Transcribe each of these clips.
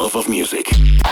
love of music.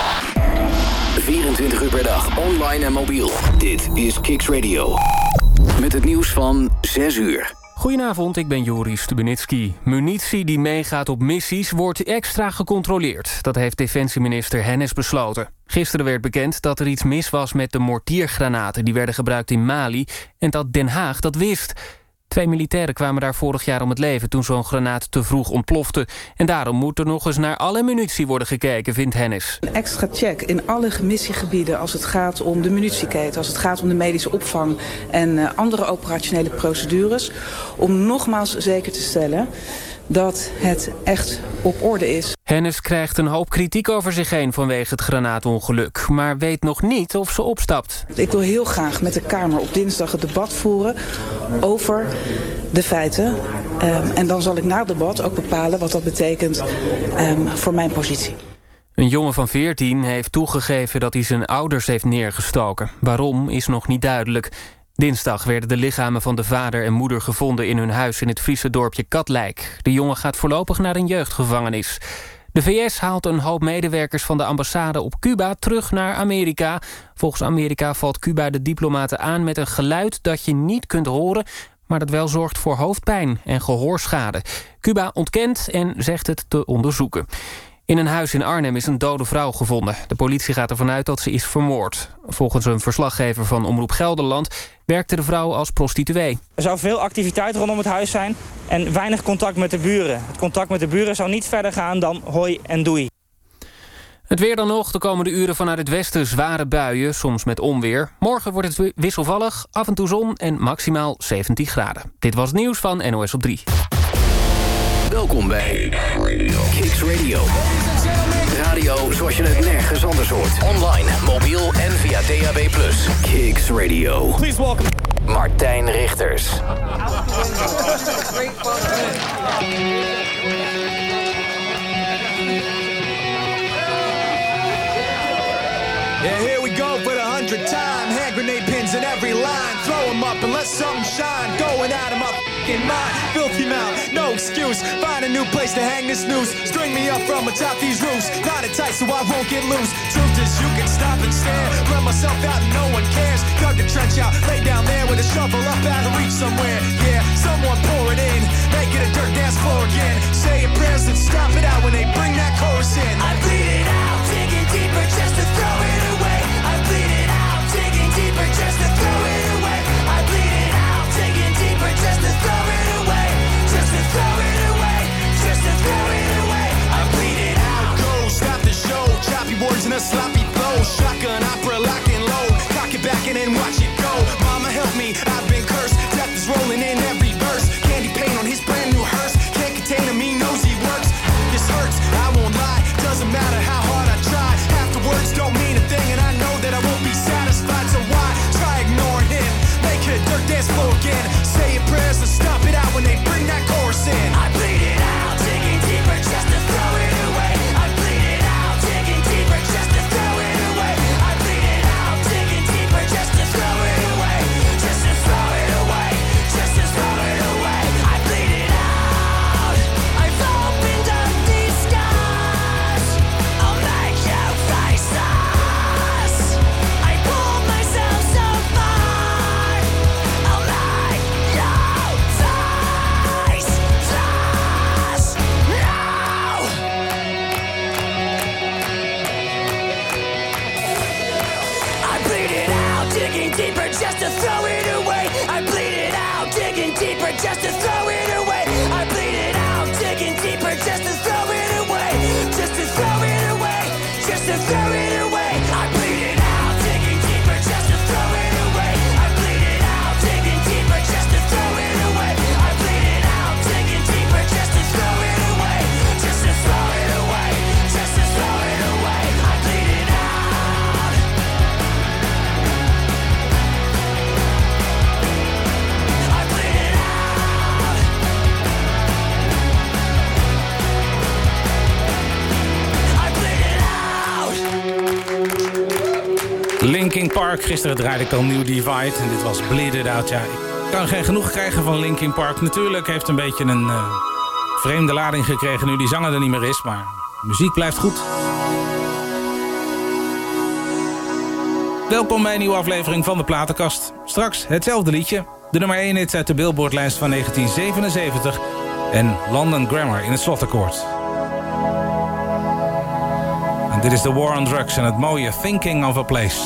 24 uur per dag, online en mobiel. Dit is Kicks Radio. Met het nieuws van 6 uur. Goedenavond, ik ben Joris Stubenitski. Munitie die meegaat op missies wordt extra gecontroleerd. Dat heeft defensieminister Hennis besloten. Gisteren werd bekend dat er iets mis was met de mortiergranaten die werden gebruikt in Mali en dat Den Haag dat wist. 2 militairen kwamen daar vorig jaar om het leven toen zo'n granaat te vroeg ontplofte. En daarom moet er nog eens naar alle munitie worden gekeken, vindt Hennis. Een extra check in alle missiegebieden als het gaat om de munitieketen, als het gaat om de medische opvang en andere operationele procedures. Om nogmaals zeker te stellen dat het echt op orde is. Hennis krijgt een hoop kritiek over zich heen vanwege het granaatongeluk, maar weet nog niet of ze opstapt. Ik wil heel graag met de Kamer op dinsdag het debat voeren over de feiten. En dan zal ik na het debat ook bepalen wat dat betekent voor mijn positie. Een jongen van 14 heeft toegegeven dat hij zijn ouders heeft neergestoken. Waarom is nog niet duidelijk. Dinsdag werden de lichamen van de vader en moeder gevonden in hun huis in het Friese dorpje Katlijk. De jongen gaat voorlopig naar een jeugdgevangenis. De VS haalt een hoop medewerkers van de ambassade op Cuba terug naar Amerika. Volgens Amerika valt Cuba de diplomaten aan met een geluid dat je niet kunt horen, maar dat wel zorgt voor hoofdpijn en gehoorschade. Cuba ontkent en zegt het te onderzoeken. In een huis in Arnhem is een dode vrouw gevonden. De politie gaat ervan uit dat ze is vermoord. Volgens een verslaggever van Omroep Gelderland werkte de vrouw als prostituee. Er zou veel activiteit rondom het huis zijn en weinig contact met de buren. Het contact met de buren zou niet verder gaan dan hoi en doei. Het weer dan nog, de komende uren vanuit het westen zware buien, soms met onweer. Morgen wordt het wisselvallig, af en toe zon en maximaal 17 graden. Dit was het nieuws van NOS op 3. Welkom bij Kicks Radio. Radio zoals je het nergens anders hoort. Online, mobiel en via DAB+. Kicks Radio. Please welcome Martijn Richters. Yeah, here we go for the 100th time. Hand grenade pins in every line. Throw them up and let something shine. Going out of my f***ing mind. Filthy mouth, no excuse. Find a new place to hang this noose. String me up from atop these roofs. Knot it tight so I won't get loose. Truth is you can stop and stare. Run myself out and no one cares. Dug the trench out, lay down there with a shovel up out of reach somewhere. Yeah, someone pour it in. Make it a dirt dance floor again. Say your prayers and stop it out when they bring that chorus in. I bleed it out, digging deeper just to throw it away. I bleed it out, digging deeper just to throw it away. I bleed it out, digging deeper just to throw it away. Just to throw it away, just to throw it away. I bleed it out. Go, stop the show, choppy words and a sloppy flow. Shotgun opera, lock and load. Cock it back and then watch it go. Mama help me, I've been cursed. Death is rolling in every verse. Candy paint on his brand new hearse. Can't contain him, he knows he works. This hurts, I won't lie. Doesn't matter how hard I try. Half the words don't mean a thing, and I know that I won't be satisfied. So why try ignoring him? Make it a dirt dance floor again. Say your prayers and stop it out when they bring that chorus in. I bleed it out, digging deeper just to throw it away. I bleed it out, digging deeper just to throw it away. I bleed it out, digging deeper just to throw it away. Just to throw it away, just to throw it away. I bleed it out. I've opened up these scars. I'll make you face us. I pulled myself so far. I'll make you face us. No! I bleed it out, digging deeper just to throw it away. I bleed it out, digging deeper just to throw it away. I bleed it out, digging deeper just to throw it away. Just to throw it away, just to throw it away. I bleed it out, digging deeper just to throw it away. I bleed it out, digging deeper just to throw it away. I bleed it out, digging deeper just to throw it away. Just to throw it away, just to throw it away. I bleed it out. I bleed it out. I bleed it out. Linkin Park, gisteren draaide ik al New Divide en dit was Bleed It Out. Ja, ik kan geen genoeg krijgen van Linkin Park. Natuurlijk heeft een beetje een vreemde lading gekregen nu die zanger er niet meer is, maar muziek blijft goed. Welkom bij een nieuwe aflevering van de Platenkast. Straks hetzelfde liedje. De nummer 1 hit uit de Billboard-lijst van 1977. En London Grammar in het slotakkoord. En dit is The War on Drugs en het mooie Thinking of a Place.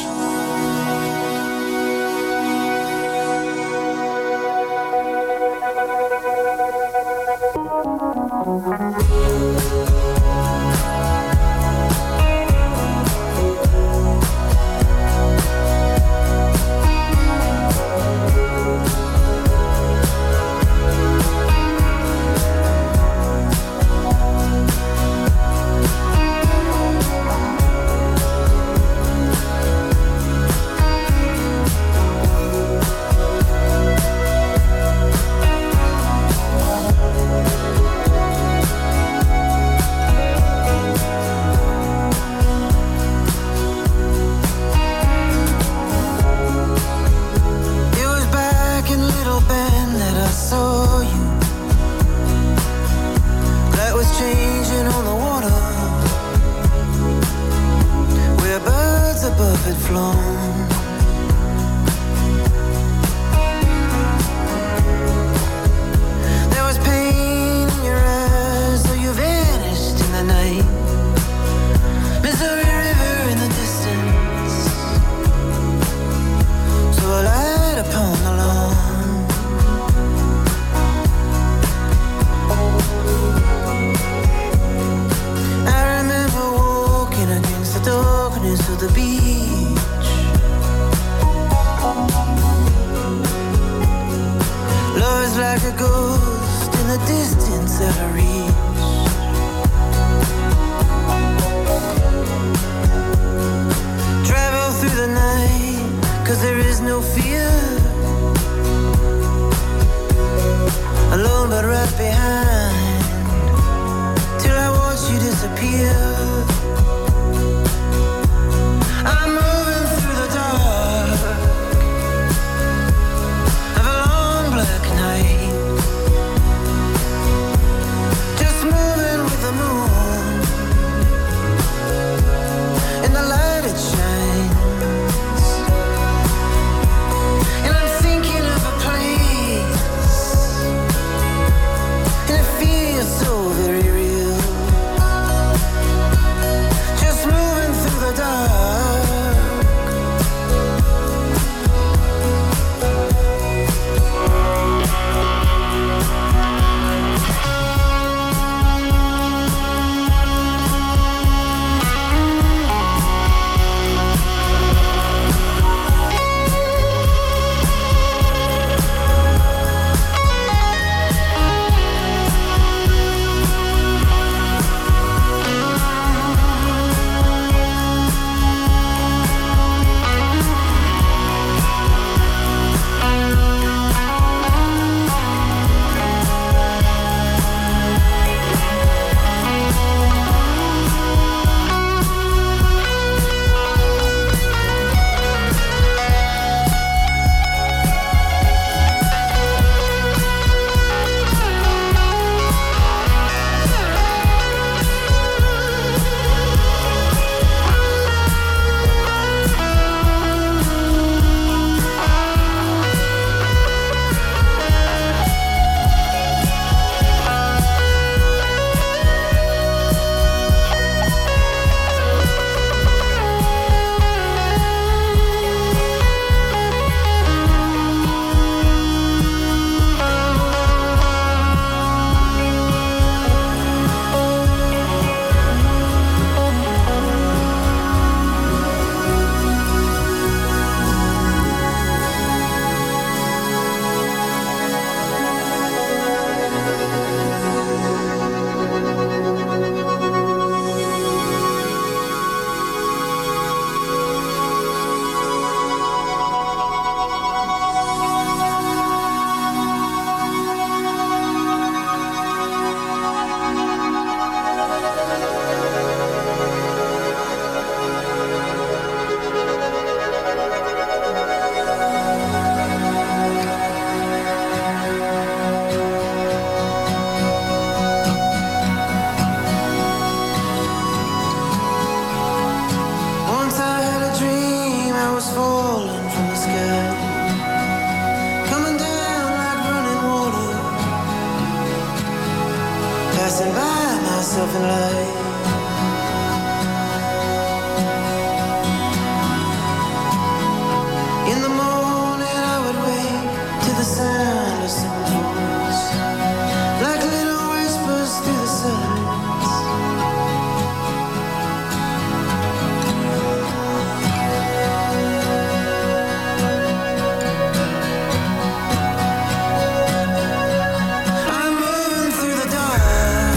buy myself in life. In the morning I would wake to the sound of someone's voice, like little whispers through the silence. I'm moving through the dark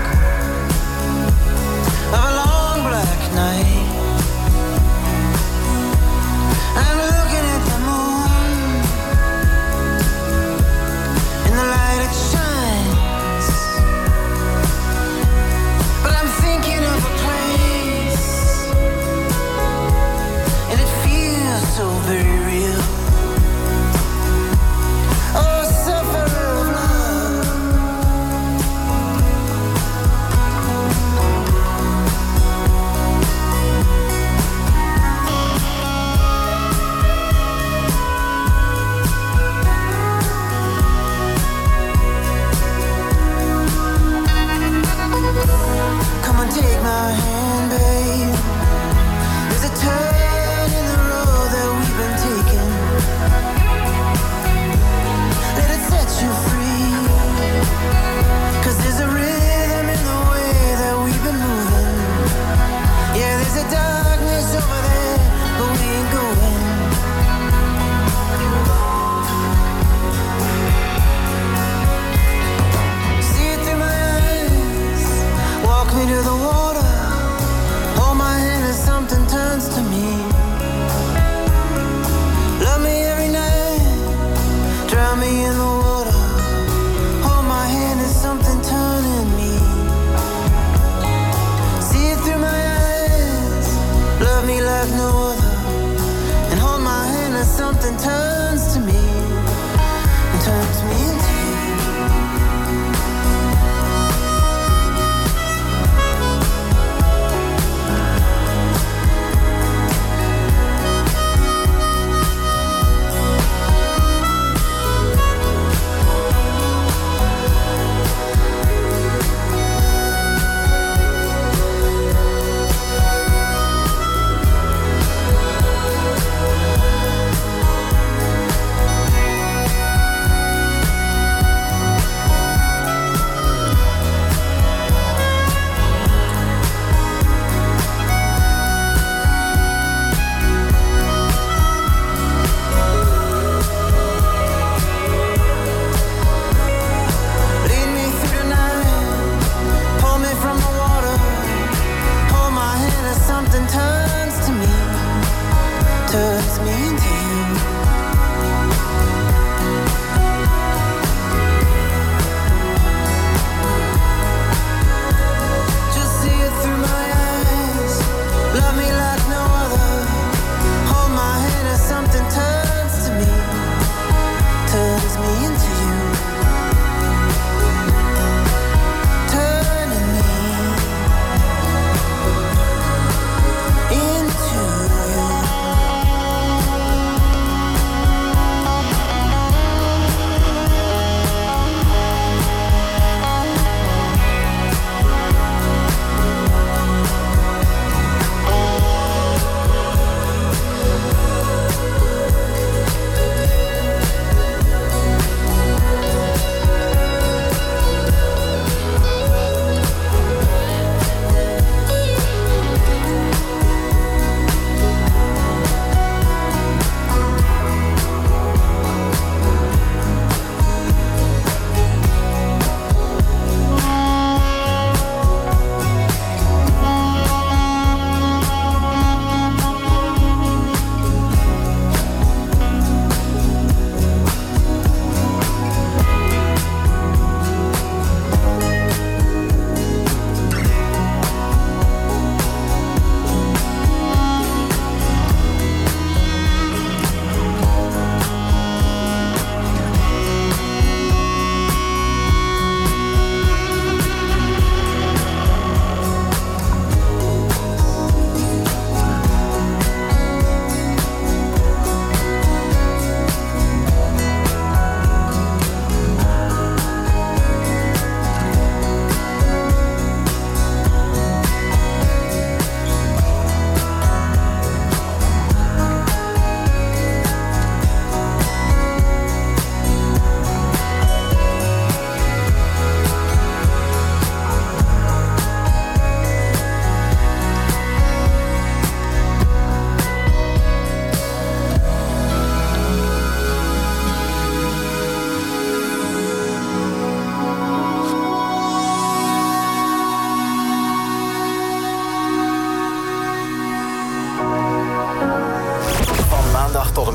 of a long black night. I'm looking at the moon in the light it shines, but I'm thinking of a place, and it feels so very real. Oh, sufferer of love, come on, take my hand, babe. There's a turn in the road that we've been taking. Let it set you free, 'cause there's a rhythm in the way that we've been moving. Yeah, there's a darkness over there, but we ain't going. See it through my eyes, walk me to the water, hold my hand as something turns to me. Love me every night, drown me in the water, hold my hand as something turning me. See it through my eyes, love me like no other, and hold my hand as something turns to me and turns me into you.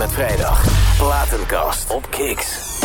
met vrijdag. Platenkast op Kicks.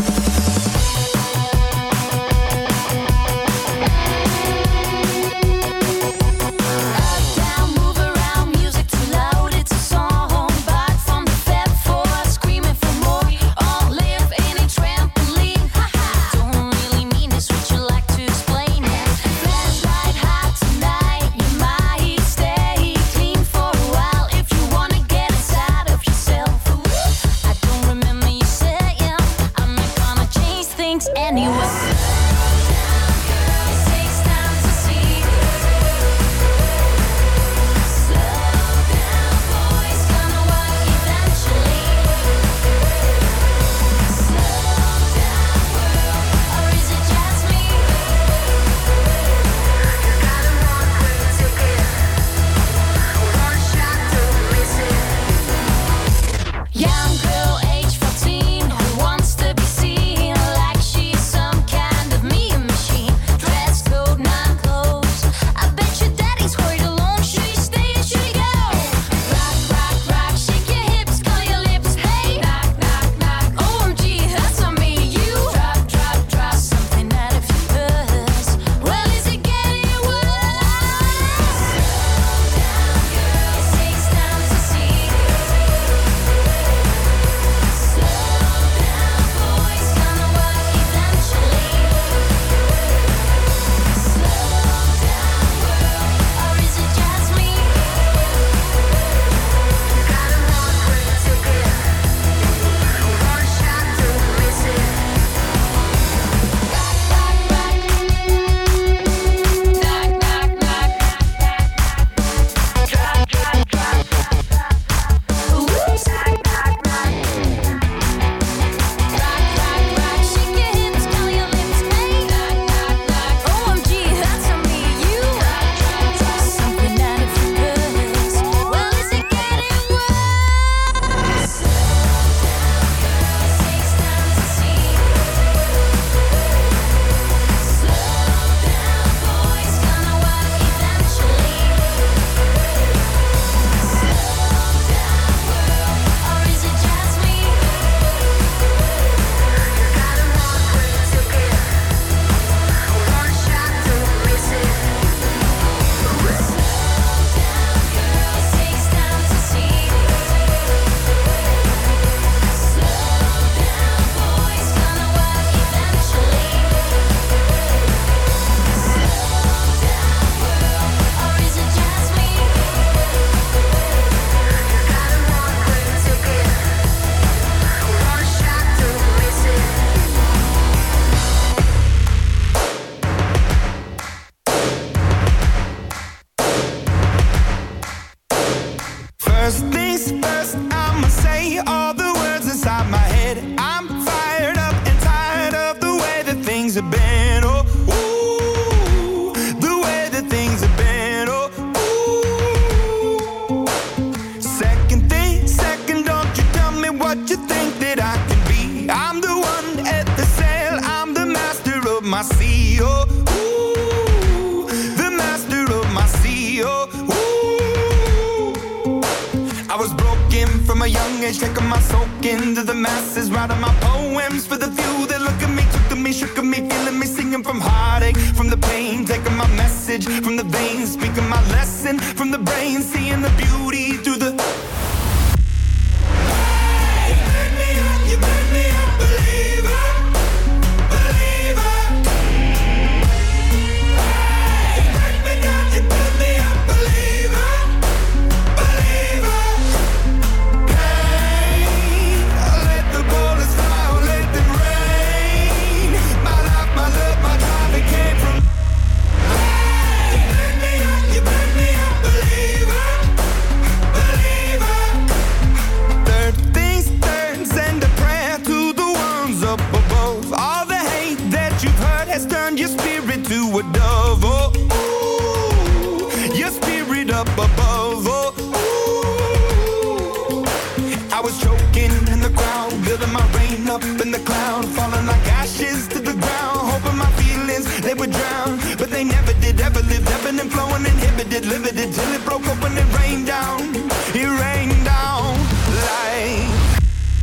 Limited till it broke open and rained down. It rained down like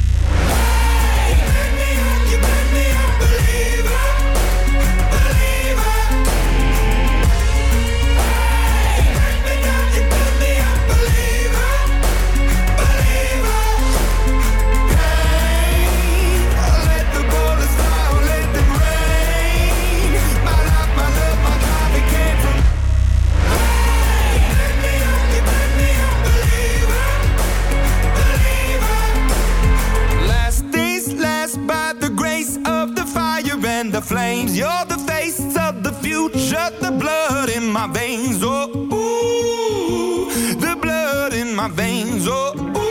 my veins, oh, ooh, the blood in my veins, oh, ooh.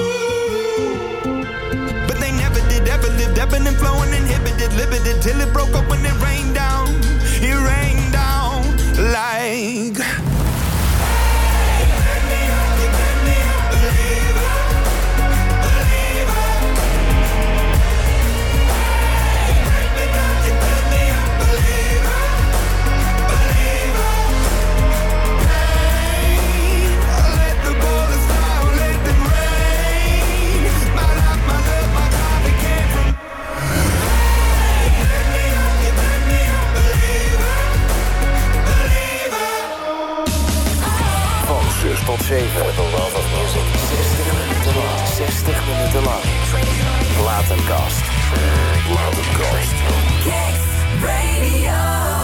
But they never did, ever lived, ebbing and flowing, inhibited, limited, till it broke up when it rained down like... Tot 7. The love of music. 60 minuten lang. Platenkast. Kicks Radio.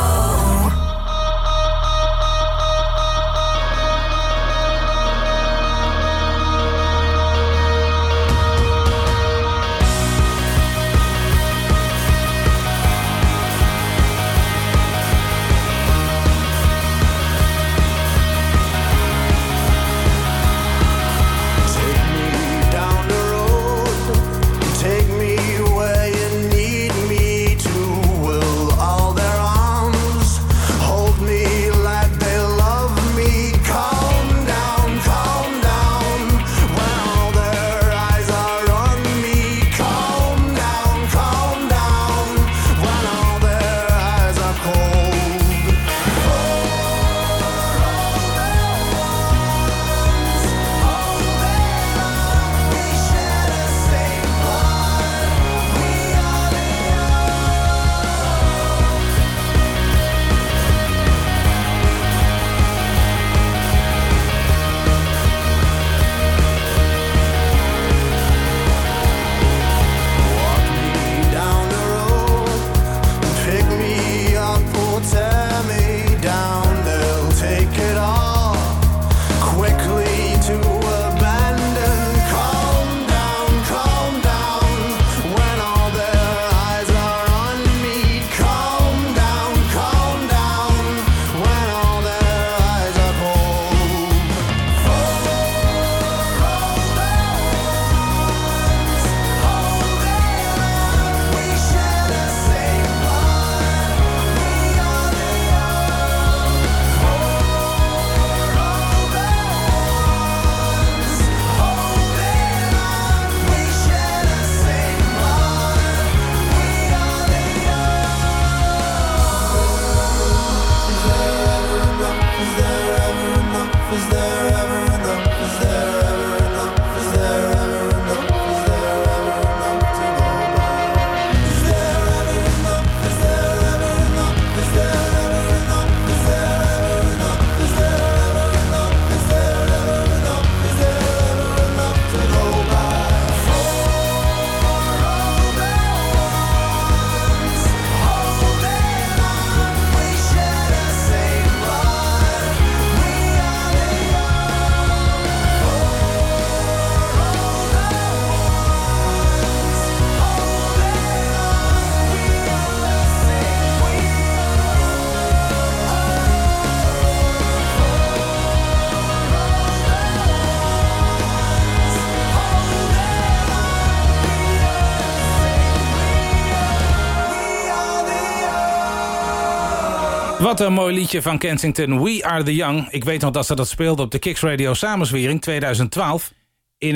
Wat een mooi liedje van Kensington, We Are The Young. Ik weet nog dat ze dat speelden op de Kicks Radio Samenzwering 2012. In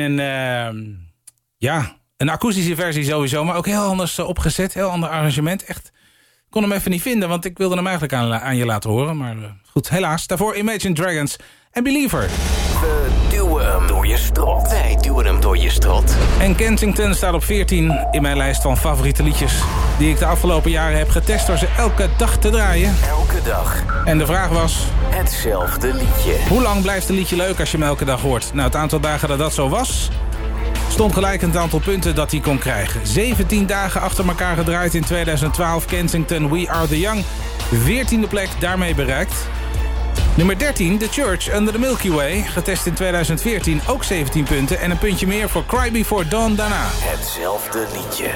een akoestische versie sowieso, maar ook heel anders opgezet. Heel ander arrangement, echt. Ik kon hem even niet vinden, want ik wilde hem eigenlijk aan je laten horen. Maar goed, helaas. Daarvoor Imagine Dragons en Believer. We duwen hem door je strot. Wij duwen hem door je strot. En Kensington staat op 14 in mijn lijst van favoriete liedjes, die ik de afgelopen jaren heb getest door ze elke dag te draaien. Elke dag. En de vraag was... hetzelfde liedje. Hoe lang blijft een liedje leuk als je hem elke dag hoort? Nou, het aantal dagen dat zo was, stond gelijk het aantal punten dat hij kon krijgen. 17 dagen achter elkaar gedraaid in 2012. Kensington, We Are The Young. 14e plek daarmee bereikt. Nummer 13, The Church Under the Milky Way. Getest in 2014, ook 17 punten. En een puntje meer voor Cry Before Dawn daarna. Hetzelfde liedje.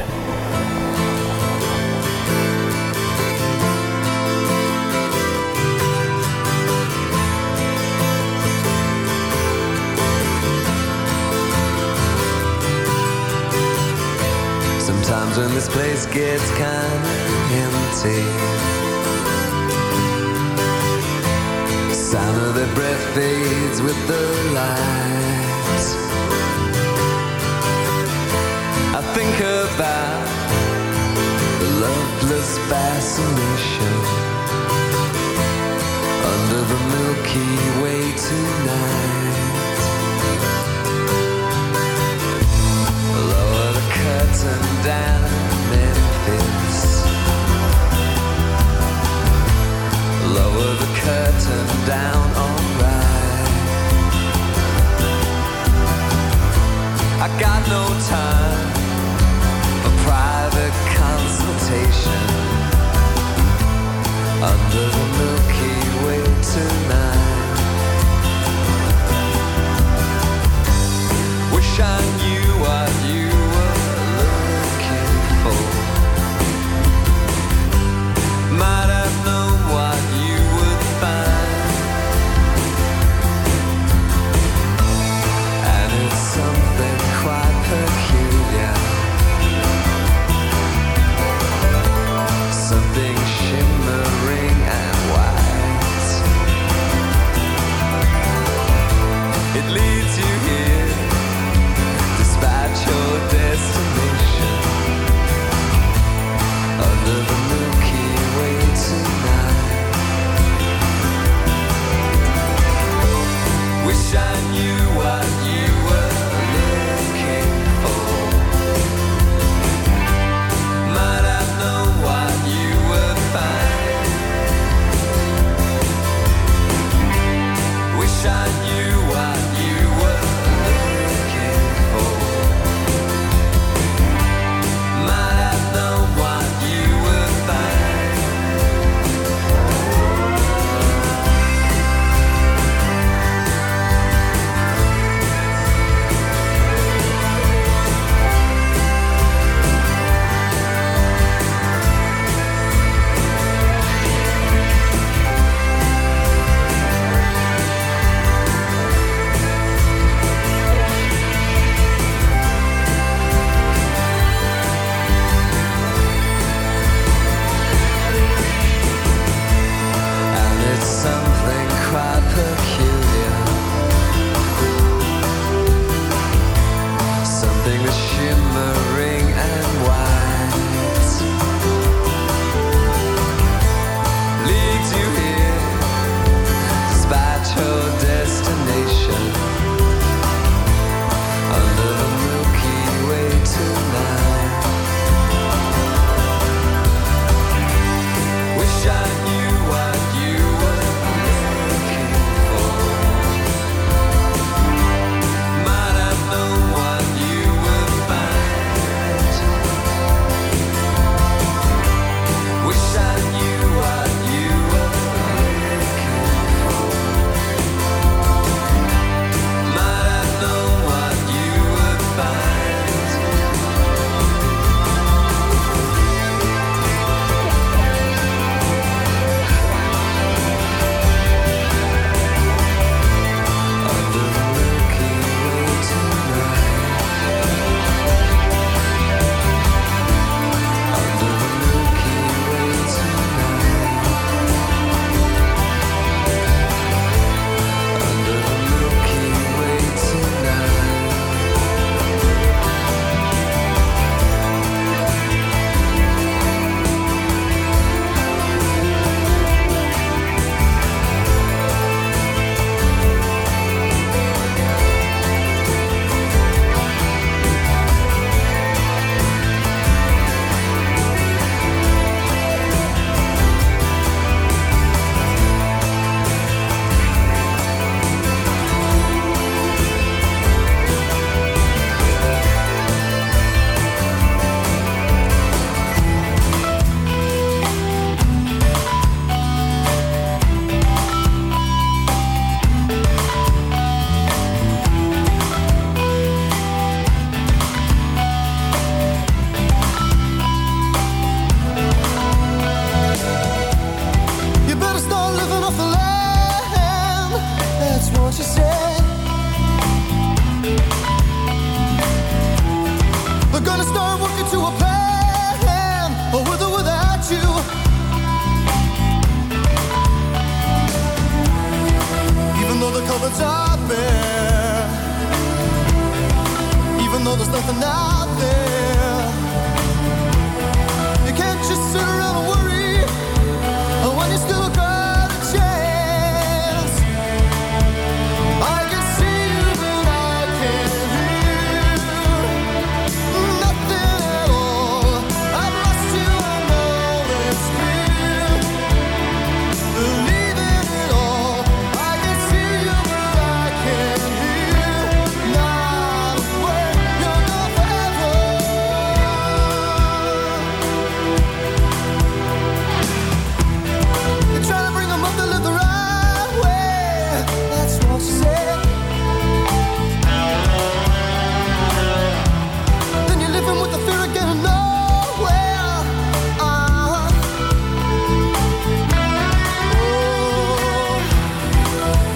this place gets kinda empty. Sound of their breath fades with the lights. I think about the loveless fascination under the Milky Way tonight. Lower the curtain down Memphis. Lower the curtain down, alright. I got no time for private consultation under the Milky Way tonight. Wish I knew what you were looking for. Might have known what you would find. And it's something quite peculiar. Something shimmering and white. It leads you here, despite your destination, under the Milky Way tonight. Wish I knew what you were looking for. Might have known what you would find. Wish I knew what you were looking for. Might have known what you would find.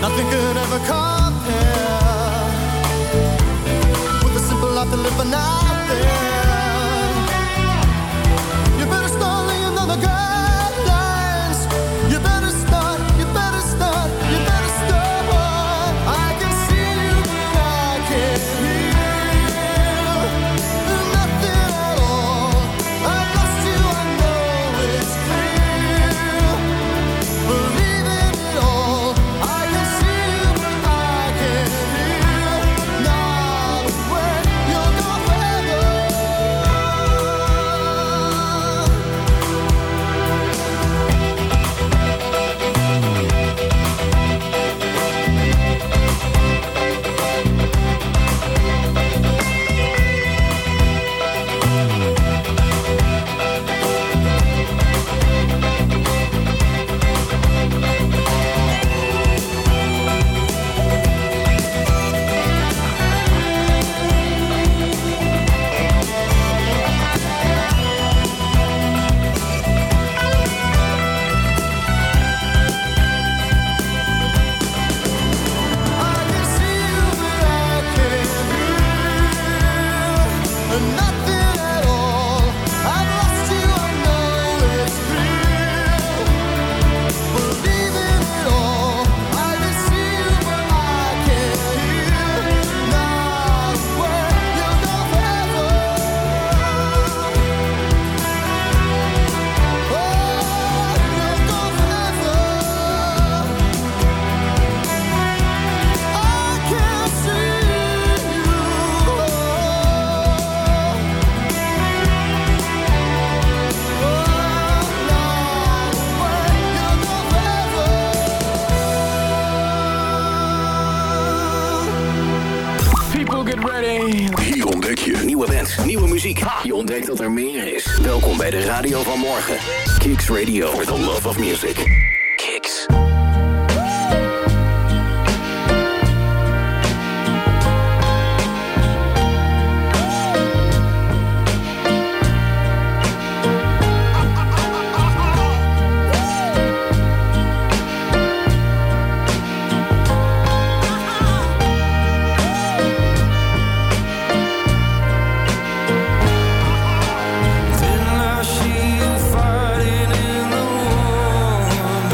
Nothing could ever compare with the simple life that living out there. You better start laying down the guidelines. You better start, you better start, you better start. I can see you, but I can't hear nothing at all. I lost you, I know it's clear. Believe in it all. I can see you, but I can't hear. Not when you're gone forever. I can see you, but I can't hear nothing at all. I've lost you, I know it's real. Believe in it all. I can see you, but I can't hear. Not when you're gone forever. Oh, you're gone forever. I can't see you. People get ready. Hier ontdek je nieuwe bands, nieuwe muziek. Je ontdekt dat er meer is. Welkom bij de radio van morgen. Kicks Radio for the love of music. Kicks. Didn't I see you fighting in the war?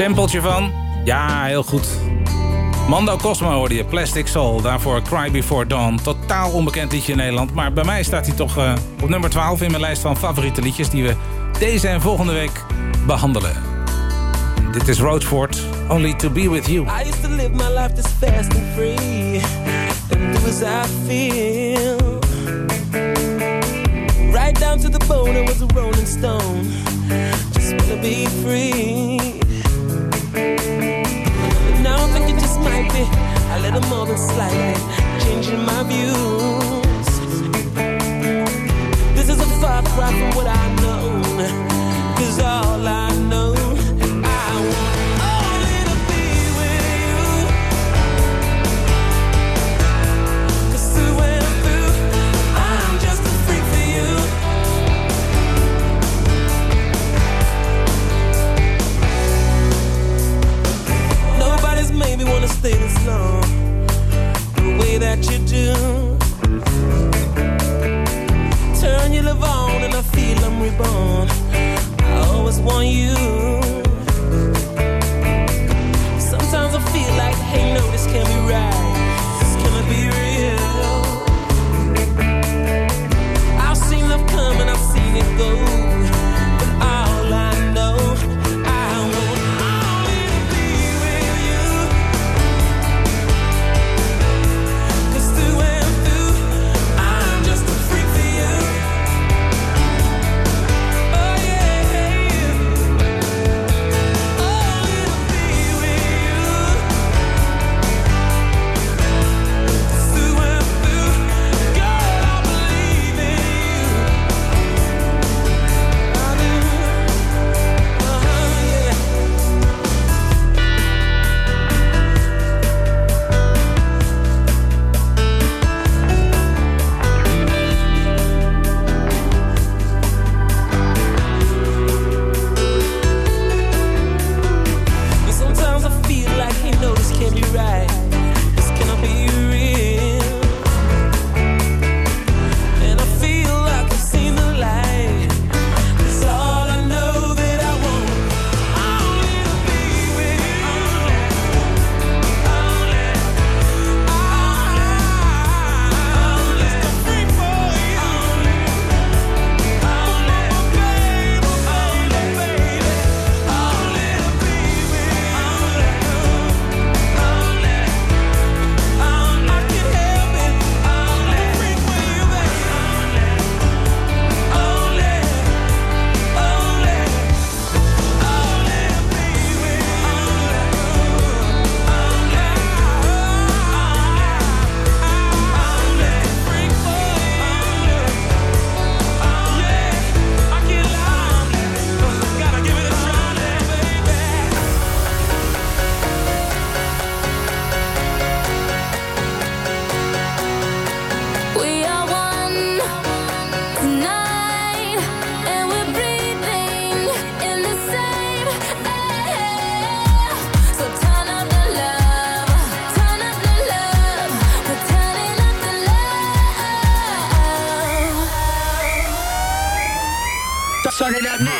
sampletje van? Ja, heel goed. Mando Cosmo hoorde je, Plastic Soul. Daarvoor Cry Before Dawn. Totaal onbekend liedje in Nederland. Maar bij mij staat hij toch op nummer 12 in mijn lijst van favoriete liedjes... die we deze en volgende week behandelen. Dit is Roachford, Only to Be With You. I used to live my life this fast and free, and do as I feel. Right down to the bone, I was a rolling stone. Just wanna be free. But now I think it just might be a little more than slightly changing my views. This is a far cry from what I know, 'cause all I know, maybe wanna stay this long, the way that you do. Turn your love on and I feel I'm reborn. I always want you. Sometimes I feel like, hey, no, this can't be right. This cannot be real. I've seen love come and I've seen it go, but all I know, Turn it up now.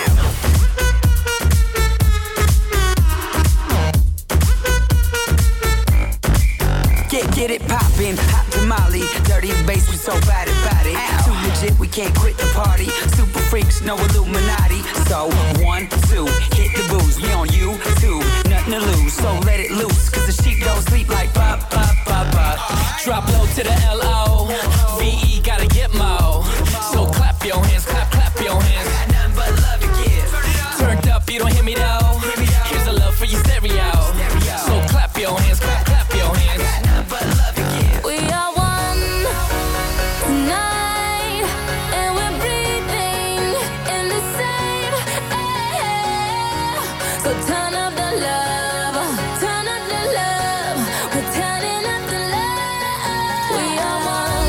Get it poppin', hot tamale, dirty bass, we so bad about it. Too legit, we can't quit the party. Super freaks, no Illuminati. So 1, 2, hit the booze. We on YouTube, nothing to lose. So let it loose, 'cause the sheep don't sleep like pop, pop, pop, pop. Drop low to the L.O. V.E. gotta get mo. So clap your hands, clap, clap your hands. Got nothing but love to give. Turned up, you don't hear me though. Here's a love for your stereo. So clap your hands, clap, clap your hands. Got nothing but love to give. We are one tonight, and we're breathing in the same air. So turn up the love, turn up the love. We're turning up the love. We are one.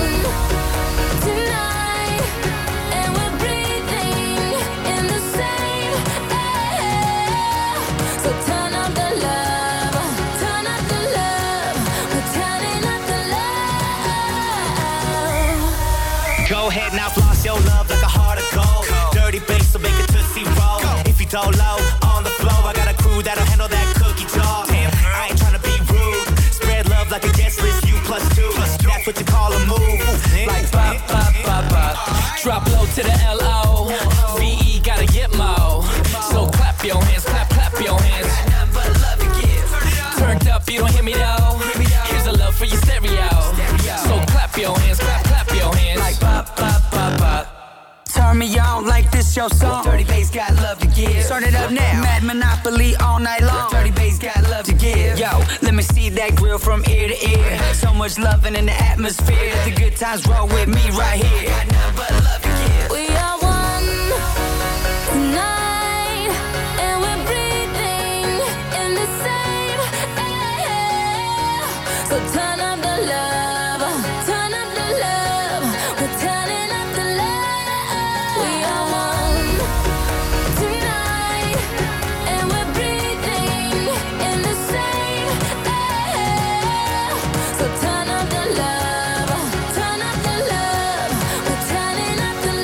me on like this your song. Dirty bass got love to give. Start it up now. Mad Monopoly all night long. Dirty bass got love to give. Yo, let me see that grill from ear to ear. So much loving in the atmosphere. The good times roll with me right here. Got nothing but love to give. We are one tonight, and we're breathing in the same air. So turn up the love, turn up the love. We're turning up the love. We are one tonight, and we're breathing in the same air. So turn up the love, turn up the love. We're turning up the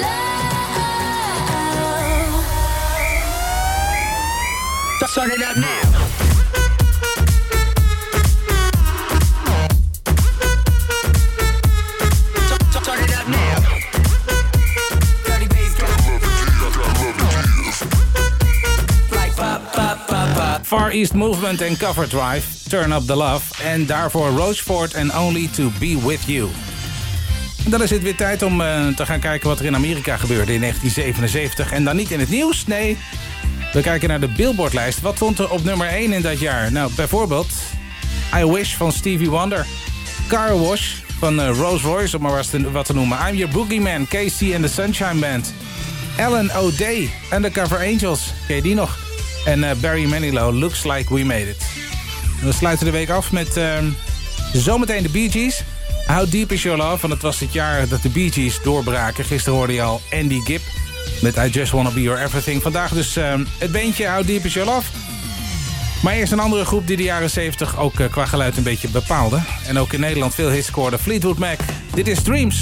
love. Turn it up now. Turn it up now. Dirty bass got like pop, pop, pop, pop. Far East Movement en Cover Drive, Turn Up The Love. En daarvoor Rochefort en Only To Be With You. En dan is het weer tijd om te gaan kijken wat er in Amerika gebeurde in 1977. En dan niet in het nieuws, nee. We kijken naar de Billboard-lijst. Wat stond er op nummer 1 in dat jaar? Nou, bijvoorbeeld I Wish van Stevie Wonder. Car Wash van Rolls Royce, om maar wat te noemen. I'm Your Boogeyman, Casey and the Sunshine Band. Ellen O'Day, Undercover Angels. Ken je die nog? En Barry Manilow, Looks Like We Made It. En we sluiten de week af met zometeen de Bee Gees. How Deep Is Your Love? Want het was het jaar dat de Bee Gees doorbraken. Gisteren hoorde je al Andy Gibb met I Just Wanna Be Your Everything. Vandaag dus het beentje How Deep Is Your Love. Maar eerst een andere groep die de jaren 70 ook qua geluid een beetje bepaalde. En ook in Nederland veel hits scoorde. Fleetwood Mac. Dit is Dreams.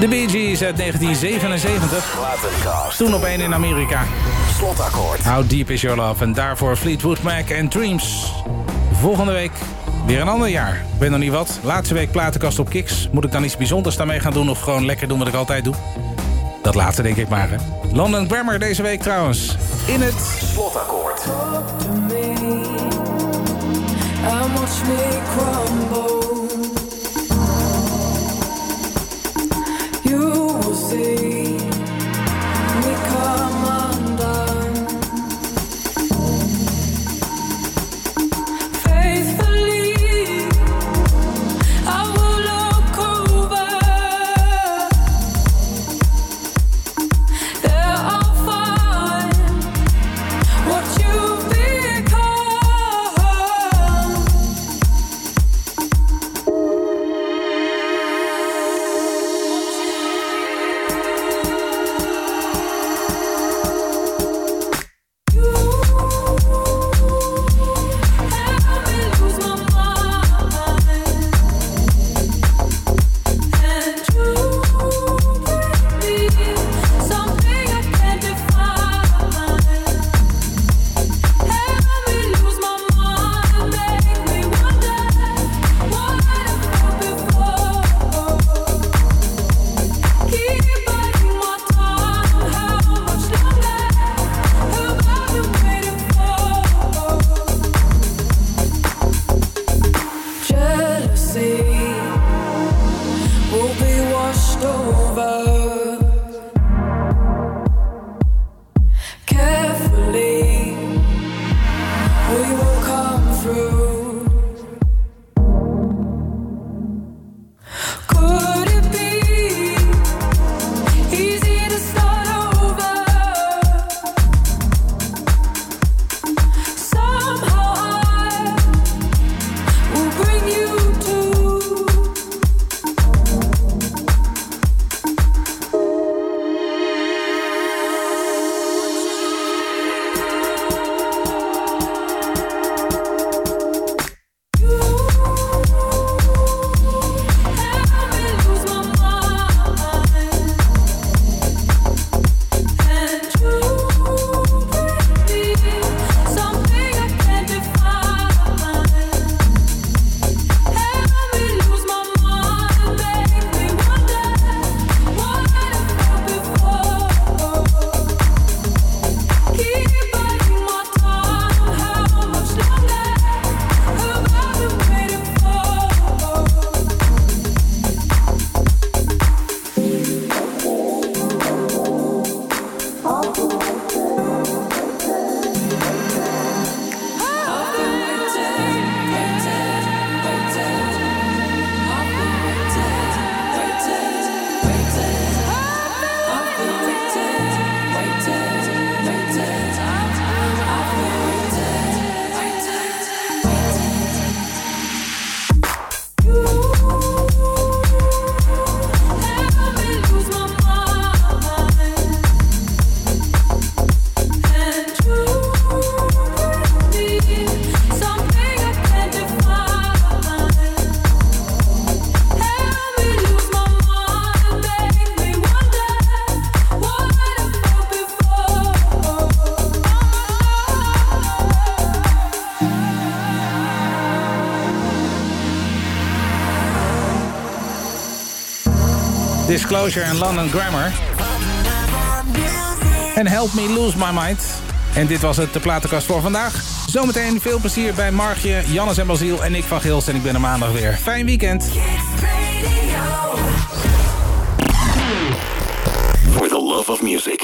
De Bee Gees uit 1977. Toen op 1 in Amerika. Slotakkoord. How Deep Is Your Love. En daarvoor Fleetwood Mac en Dreams. Volgende week weer een ander jaar. Ik weet nog niet wat. Laatste week platenkast op Kicks. Moet ik dan iets bijzonders daarmee gaan doen of gewoon lekker doen wat ik altijd doe? Dat laatste denk ik maar, hè. London Grammar deze week trouwens. In het Slotakkoord. And watch me crumble. You will see me come undone. Faithfully, I will look over. There I'll find what you've become. Disclosure en London Grammar. En Help Me Lose My Mind. En dit was het, de platenkast voor vandaag. Zometeen veel plezier bij Margje, Jannes en Basiel en ik van Gils. En ik ben er maandag weer. Fijn weekend. For the love of music.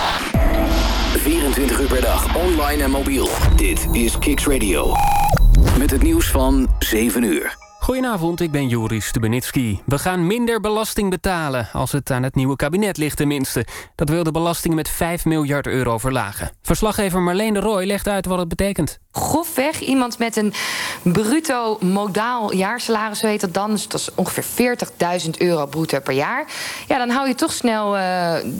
24 uur per dag, online en mobiel. Dit is Kicks Radio. Met het nieuws van 7 uur. Goedenavond, ik ben Joris Stubenitski. We gaan minder belasting betalen, als het aan het nieuwe kabinet ligt tenminste. Dat wil de belasting met 5 miljard euro verlagen. Verslaggever Marleen de Rooij legt uit wat het betekent. Grofweg, iemand met een bruto modaal jaarsalaris, zo heet dat dan. Dus dat is ongeveer €40.000 bruto per jaar. Ja, dan hou je toch snel